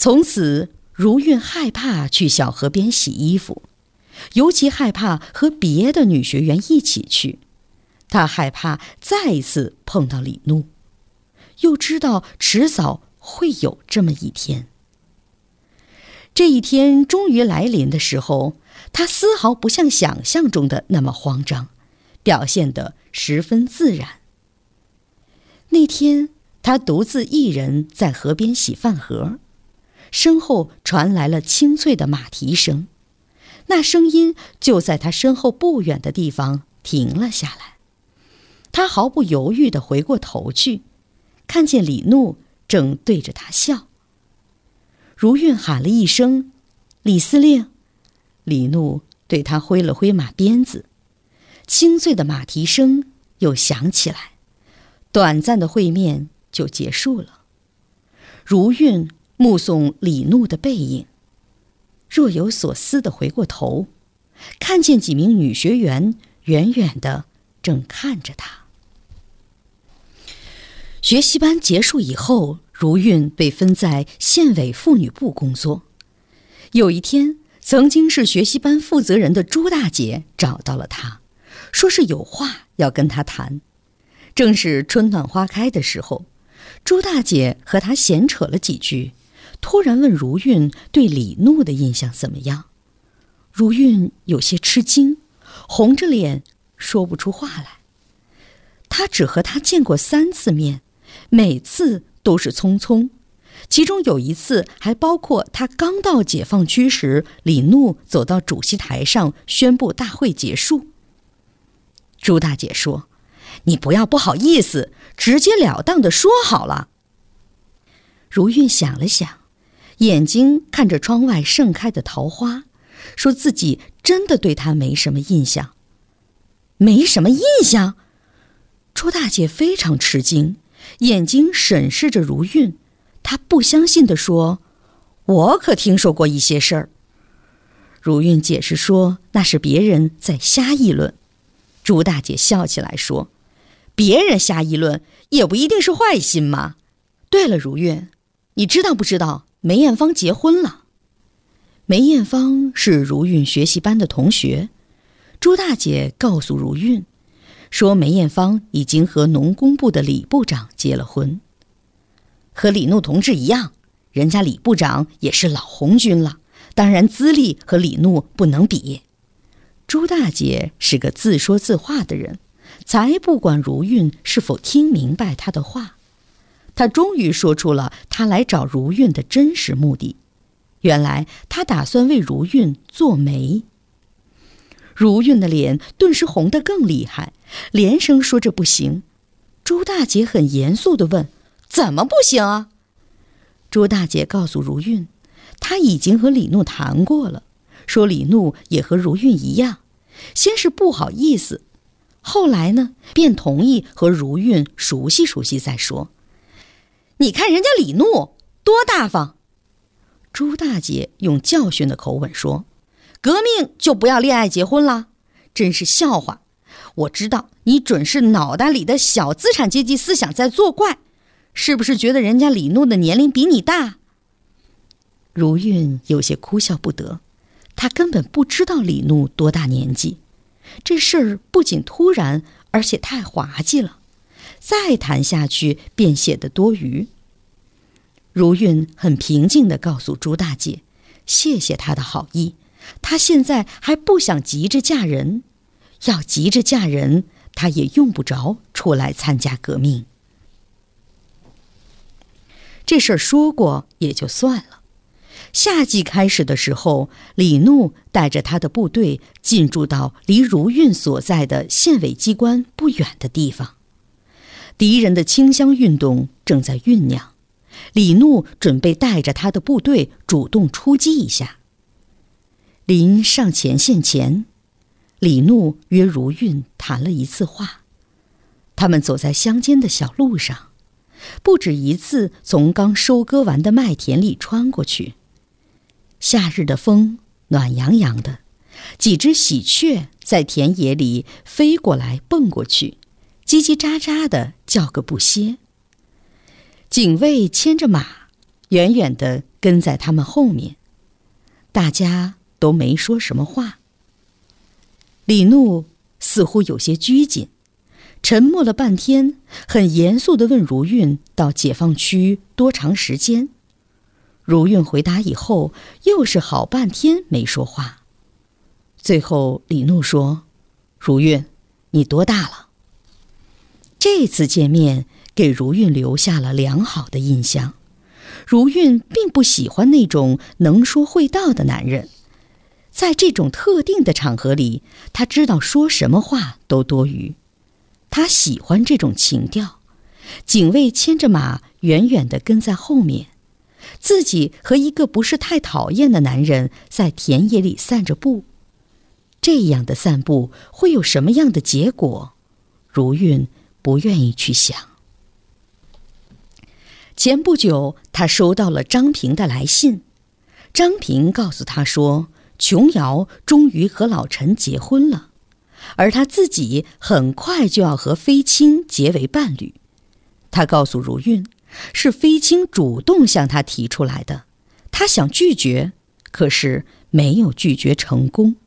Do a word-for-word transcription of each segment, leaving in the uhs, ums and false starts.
从此，如韵害怕去小河边洗衣服，尤其害怕和别的女学员一起去。她害怕再一次碰到李怒，又知道迟早会有这么一天。这一天终于来临的时候，她丝毫不像想象中的那么慌张，表现得十分自然。那天，她独自一人在河边洗饭盒，身后传来了清脆的马蹄声，那声音就在她身后不远的地方停了下来。她毫不犹豫地回过头去，看见李怒正对着她笑。如韵喊了一声“李司令”，李怒对她挥了挥马鞭子，清脆的马蹄声又响起来，短暂的会面就结束了。如韵目送李怒的背影，若有所思地回过头，看见几名女学员远远地正看着她。学习班结束以后，如韵被分在县委妇女部工作。有一天，曾经是学习班负责人的朱大姐找到了她，说是有话要跟她谈。正是春暖花开的时候，朱大姐和她闲扯了几句，突然问如韵对李怒的印象怎么样。如韵有些吃惊，红着脸说不出话来。她只和他见过三次面，每次都是匆匆，其中有一次还包括他刚到解放区时，李怒走到主席台上宣布大会结束。朱大姐说：“你不要不好意思，直截了当地说好了。”如韵想了想，眼睛看着窗外盛开的桃花，说自己真的对他没什么印象。没什么印象？朱大姐非常吃惊，眼睛审视着如韵，她不相信地说：“我可听说过一些事儿。”如韵解释说那是别人在瞎议论。朱大姐笑起来说：“别人瞎议论也不一定是坏心嘛。对了，如韵，你知道不知道梅艳芳结婚了？”梅艳芳是如韵学习班的同学。朱大姐告诉如韵说，梅艳芳已经和农工部的李部长结了婚。和李怒同志一样，人家李部长也是老红军了，当然资历和李怒不能比。朱大姐是个自说自话的人，才不管如韵是否听明白她的话。她终于说出了她来找如韵的真实目的。原来她打算为如韵做媒。如韵的脸顿时红得更厉害，连声说这不行。朱大姐很严肃地问：“怎么不行啊？”朱大姐告诉如韵，她已经和李怒谈过了，说李怒也和如韵一样，先是不好意思，后来呢，便同意和如韵熟悉熟悉再说。你看人家李怒多大方！朱大姐用教训的口吻说：“革命就不要恋爱结婚了，真是笑话！我知道你准是脑袋里的小资产阶级思想在作怪，是不是觉得人家李怒的年龄比你大？”如韵有些哭笑不得，她根本不知道李怒多大年纪。这事儿不仅突然，而且太滑稽了，再谈下去便显得多余。如韵很平静地告诉朱大姐，谢谢她的好意，她现在还不想急着嫁人，要急着嫁人，她也用不着出来参加革命。这事儿说过也就算了。夏季开始的时候，李怒带着他的部队进驻到离如韵所在的县委机关不远的地方。敌人的清乡运动正在酝酿，李怒准备带着他的部队主动出击一下。临上前线前，李怒约如韵谈了一次话。他们走在乡间的小路上，不止一次从刚收割完的麦田里穿过去。夏日的风暖洋洋的，几只喜鹊在田野里飞过来蹦过去，叽叽喳喳地叫个不歇。警卫牵着马，远远地跟在他们后面，大家都没说什么话。李怒似乎有些拘谨，沉默了半天，很严肃地问如韵到解放区多长时间。如韵回答以后，又是好半天没说话。最后李怒说：如韵，你多大了？这次见面给如韵留下了良好的印象。如韵并不喜欢那种能说会道的男人，在这种特定的场合里，她知道说什么话都多余。她喜欢这种情调，警卫牵着马远远地跟在后面，自己和一个不是太讨厌的男人在田野里散着步。这样的散步会有什么样的结果？如韵不愿意去想。前不久，他收到了张平的来信。张平告诉他说，琼瑶终于和老陈结婚了，而他自己很快就要和飞青结为伴侣。他告诉如韵，是飞青主动向他提出来的，他想拒绝，可是没有拒绝成功。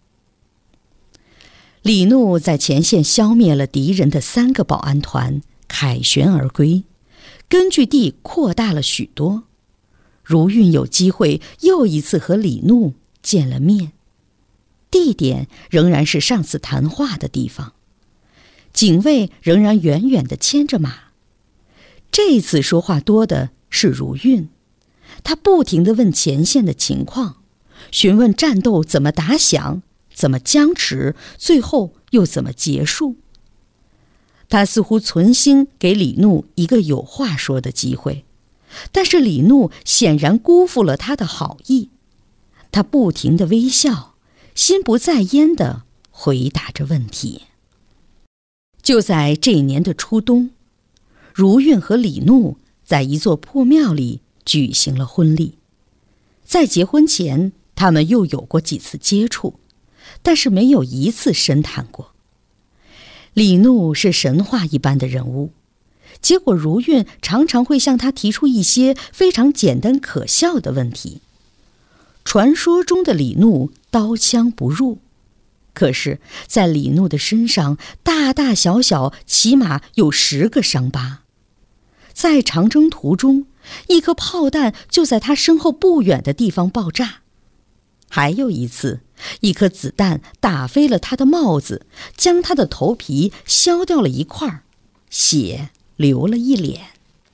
李怒在前线消灭了敌人的三个保安团，凯旋而归，根据地扩大了许多。如韵有机会又一次和李怒见了面，地点仍然是上次谈话的地方，警卫仍然远远地牵着马。这次说话多的是如韵，他不停地问前线的情况，询问战斗怎么打响，怎么僵持，最后又怎么结束。他似乎存心给李怒一个有话说的机会，但是李怒显然辜负了他的好意。他不停地微笑，心不在焉地回答着问题。就在这一年的初冬，如韵和李怒在一座破庙里举行了婚礼。在结婚前，他们又有过几次接触，但是没有一次深谈过。李怒是神话一般的人物，结果如韵常常会向他提出一些非常简单可笑的问题。传说中的李怒刀枪不入，可是在李怒的身上大大小小起码有十个伤疤。在长征途中，一颗炮弹就在他身后不远的地方爆炸。还有一次，一颗子弹打飞了他的帽子，将他的头皮削掉了一块，血流了一脸。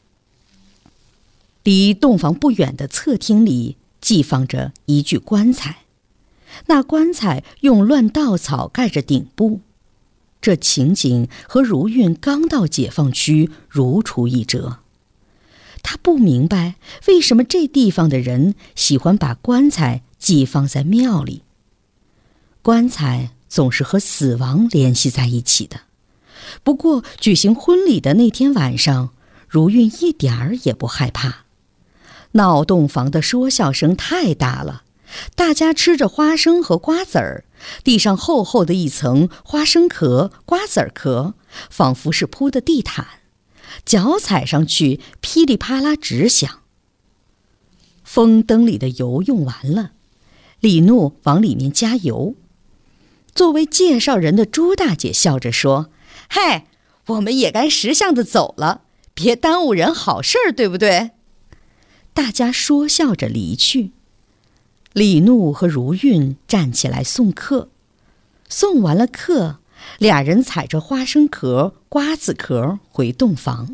离洞房不远的侧厅里寄放着一具棺材，那棺材用乱稻草盖着顶部。这情景和如韵刚到解放区如出一辙。他不明白为什么这地方的人喜欢把棺材寄放在庙里。棺材总是和死亡联系在一起的。不过举行婚礼的那天晚上，如韵一点儿也不害怕。闹洞房的说笑声太大了，大家吃着花生和瓜子儿，地上厚厚的一层花生壳、瓜子儿壳，仿佛是铺的地毯，脚踩上去噼里啪啦直响。风灯里的油用完了，李怒往里面加油。作为介绍人的朱大姐笑着说：嗨，我们也该识相的走了，别耽误人好事儿，对不对？大家说笑着离去。李怒和如韵站起来送客，送完了客，俩人踩着花生壳、瓜子壳回洞房。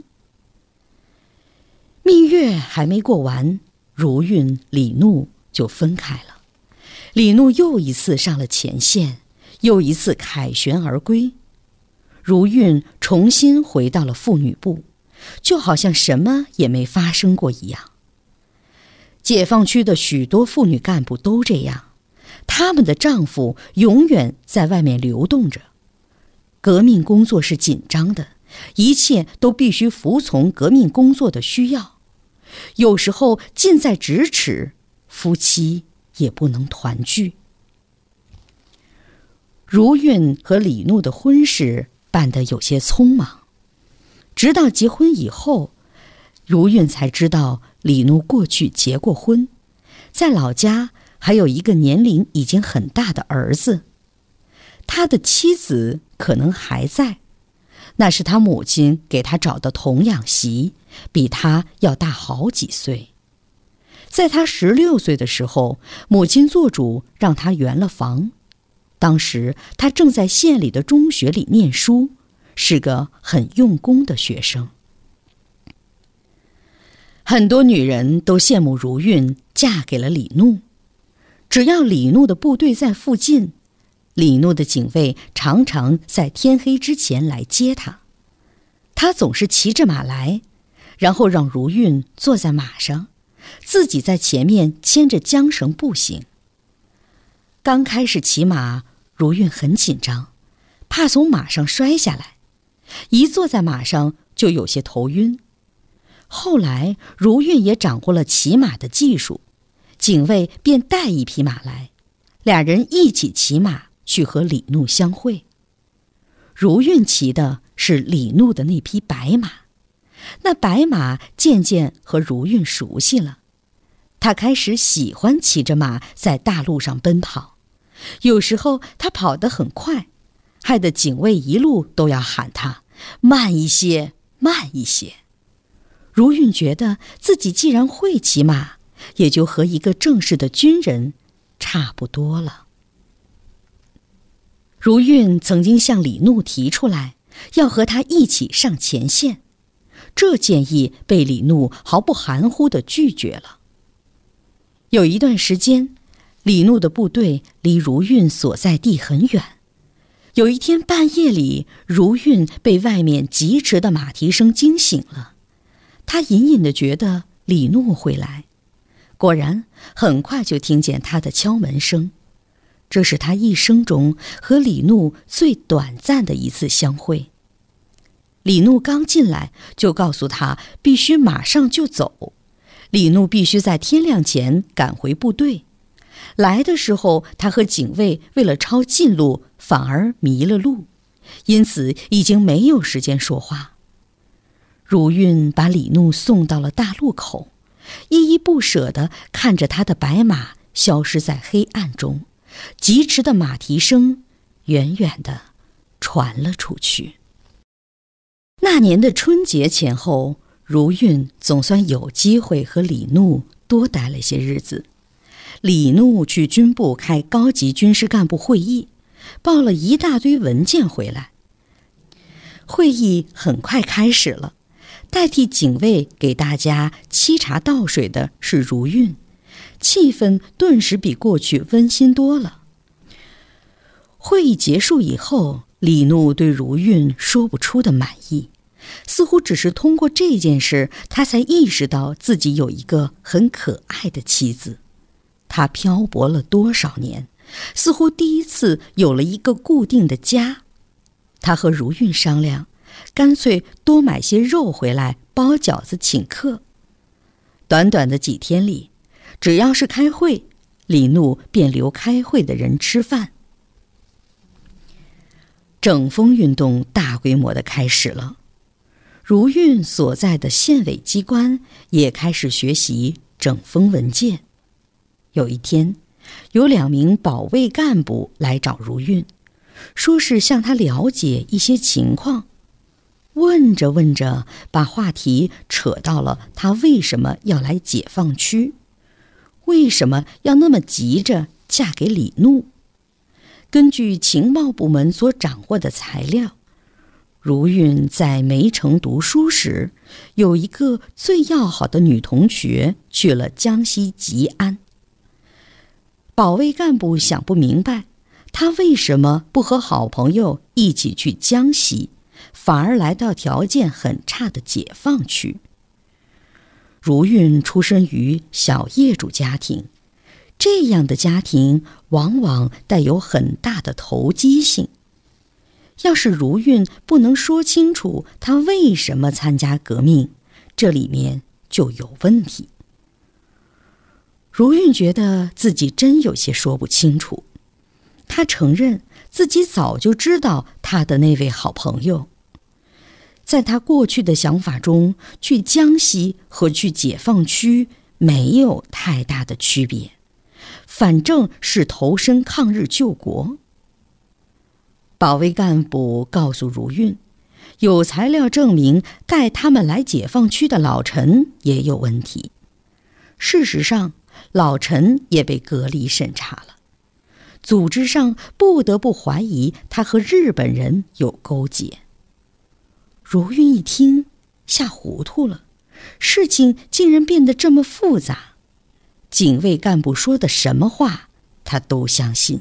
蜜月还没过完，如韵、李怒就分开了。李怒又一次上了前线，又一次凯旋而归。如韵重新回到了妇女部，就好像什么也没发生过一样。解放区的许多妇女干部都这样，她们的丈夫永远在外面流动着。革命工作是紧张的，一切都必须服从革命工作的需要。有时候近在咫尺，夫妻也不能团聚。如韵和李怒的婚事办得有些匆忙，直到结婚以后，如韵才知道李怒过去结过婚，在老家还有一个年龄已经很大的儿子。他的妻子可能还在，那是他母亲给他找的童养媳，比他要大好几岁。在他十六岁的时候，母亲做主让他圆了房。当时他正在县里的中学里念书，是个很用功的学生。很多女人都羡慕如韵嫁给了李怒，只要李怒的部队在附近，李怒的警卫常常在天黑之前来接他。他总是骑着马来，然后让如韵坐在马上，自己在前面牵着缰绳步行。刚开始骑马，如韵很紧张，怕从马上摔下来，一坐在马上就有些头晕。后来如韵也掌握了骑马的技术，警卫便带一匹马来，俩人一起骑马去和李怒相会。如韵骑的是李怒的那匹白马，那白马渐渐和如韵熟悉了，他开始喜欢骑着马在大路上奔跑。有时候他跑得很快，害得警卫一路都要喊他慢一些，慢一些。如韵觉得自己既然会骑马，也就和一个正式的军人差不多了。如韵曾经向李怒提出来，要和他一起上前线，这建议被李怒毫不含糊地拒绝了。有一段时间，李怒的部队离如韵所在地很远。有一天半夜里，如韵被外面疾驰的马蹄声惊醒了。他隐隐地觉得李怒会来，果然很快就听见他的敲门声。这是他一生中和李怒最短暂的一次相会。李怒刚进来就告诉他必须马上就走，李怒必须在天亮前赶回部队。来的时候他和警卫为了抄近路反而迷了路，因此已经没有时间说话。如韵把李怒送到了大路口，依依不舍地看着他的白马消失在黑暗中，疾驰的马蹄声远远地传了出去。那年的春节前后，如韵总算有机会和李怒多待了些日子。李怒去军部开高级军事干部会议，抱了一大堆文件回来。会议很快开始了，代替警卫给大家沏茶倒水的是如韵，气氛顿时比过去温馨多了。会议结束以后，李怒对如韵说不出的满意，似乎只是通过这件事，他才意识到自己有一个很可爱的妻子。他漂泊了多少年，似乎第一次有了一个固定的家。他和如韵商量，干脆多买些肉回来包饺子请客。短短的几天里，只要是开会，李怒便留开会的人吃饭。整风运动大规模地开始了，如韵所在的县委机关也开始学习整风文件。有一天，有两名保卫干部来找如韵，说是向他了解一些情况。问着问着，把话题扯到了他为什么要来解放区，为什么要那么急着嫁给李怒。根据情报部门所掌握的材料，如韵在梅城读书时，有一个最要好的女同学去了江西吉安。保卫干部想不明白，他为什么不和好朋友一起去江西，反而来到条件很差的解放区。如韵出身于小业主家庭，这样的家庭往往带有很大的投机性。要是如韵不能说清楚她为什么参加革命，这里面就有问题。如韵觉得自己真有些说不清楚，她承认自己早就知道她的那位好朋友。 在他过去的想法中，去江西和去解放区没有太大的区别，反正是投身抗日救国。保卫干部告诉如运，有材料证明带他们来解放区的老陈也有问题。事实上，老陈也被隔离审查了，组织上不得不怀疑他和日本人有勾结。如运一听，吓糊涂了，事情竟然变得这么复杂。警卫干部说的什么话，他都相信。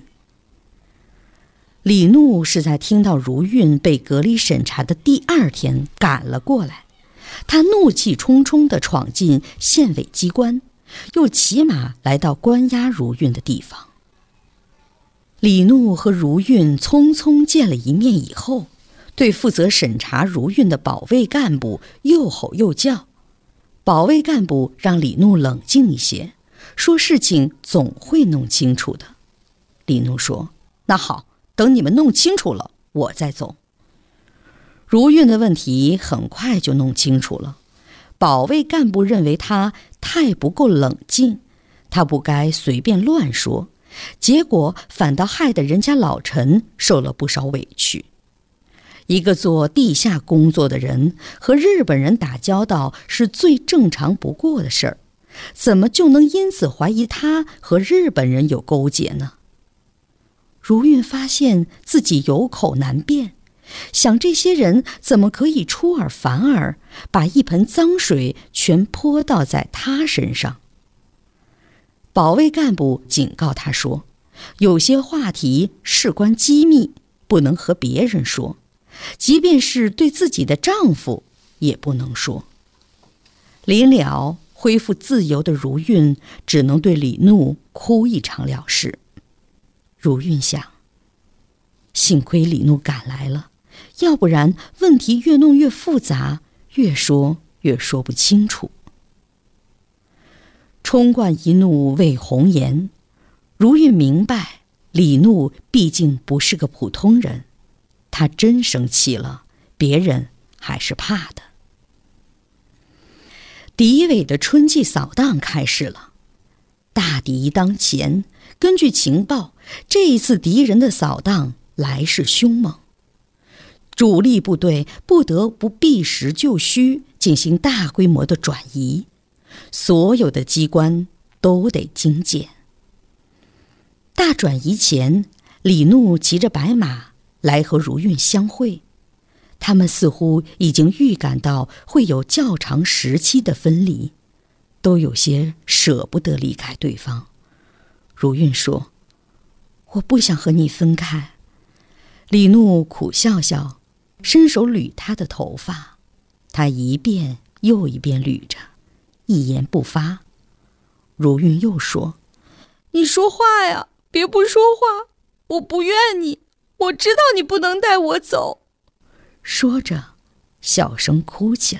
李怒是在听到如运被隔离审查的第二天赶了过来，他怒气冲冲地闯进县委机关，又骑马来到关押如运的地方。李怒和如运匆匆见了一面以后，对负责审查如运的保卫干部又吼又叫。保卫干部让李怒冷静一些，说事情总会弄清楚的。李怒说：那好，等你们弄清楚了，我再走。如运的问题很快就弄清楚了。保卫干部认为他太不够冷静，他不该随便乱说，结果反倒害得人家老陈受了不少委屈。一个做地下工作的人和日本人打交道是最正常不过的事儿，怎么就能因此怀疑他和日本人有勾结呢？如运发现自己有口难辩，想这些人怎么可以出尔反尔，把一盆脏水全泼到在他身上。保卫干部警告他说，有些话题事关机密，不能和别人说，即便是对自己的丈夫也不能说。临了，恢复自由的如运只能对李怒哭一场了事。如运想，幸亏李怒赶来了，要不然问题越弄越复杂，越说越说不清楚。冲冠一怒为红颜，如运明白李怒毕竟不是个普通人，他真生气了，别人还是怕的。敌伪的春季扫荡开始了，大敌当前，根据情报，这一次敌人的扫荡来势凶猛，主力部队不得不避实就虚，进行大规模的转移，所有的机关都得精简。大转移前，李怒骑着白马来和如运相会，他们似乎已经预感到会有较长时期的分离，都有些舍不得离开对方。如运说：我不想和你分开。李怒苦笑笑，伸手捋他的头发，他一遍又一遍捋着，一言不发。如运又说：你说话呀，别不说话，我不怨你，我知道你不能带我走。说着小声哭起来。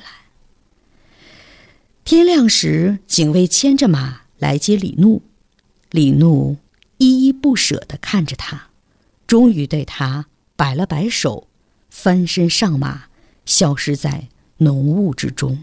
天亮时，警卫牵着马来接李怒，李怒依依不舍地看着他，终于对他摆了摆手，翻身上马，消失在浓雾之中。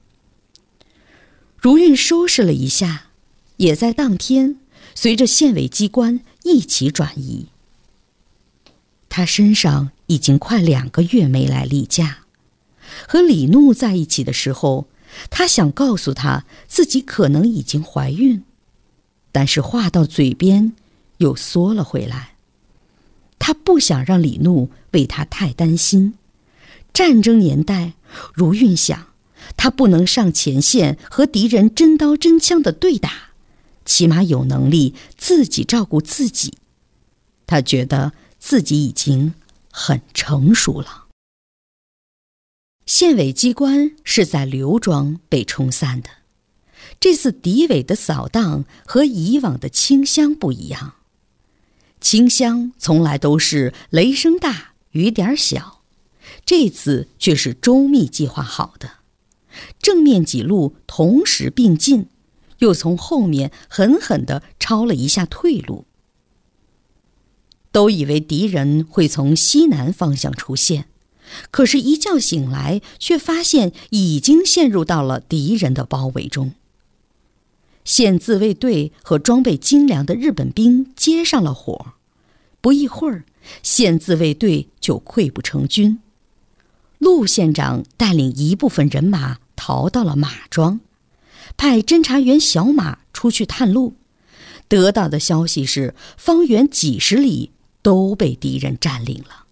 如运收拾了一下，也在当天随着县委机关一起转移。他身上已经快两个月没来例假，和李怒在一起的时候，他想告诉他自己可能已经怀孕，但是话到嘴边又缩了回来。他不想让李怒为他太担心。战争年代，如运想，他不能上前线和敌人真刀真枪的对打，起码有能力自己照顾自己。他觉得自己已经很成熟了。县委机关是在刘庄被冲散的，这次敌伪的扫荡和以往的清乡不一样。清乡从来都是雷声大雨点小，这次却是周密计划好的，正面几路同时并进，又从后面狠狠地抄了一下退路。都以为敌人会从西南方向出现， 可是，一觉醒来，却发现已经陷入到了敌人的包围中。县自卫队和装备精良的日本兵接上了火，不一会儿，县自卫队就溃不成军。陆县长带领一部分人马逃到了马庄，派侦察员小马出去探路，得到的消息是，方圆几十里都被敌人占领了。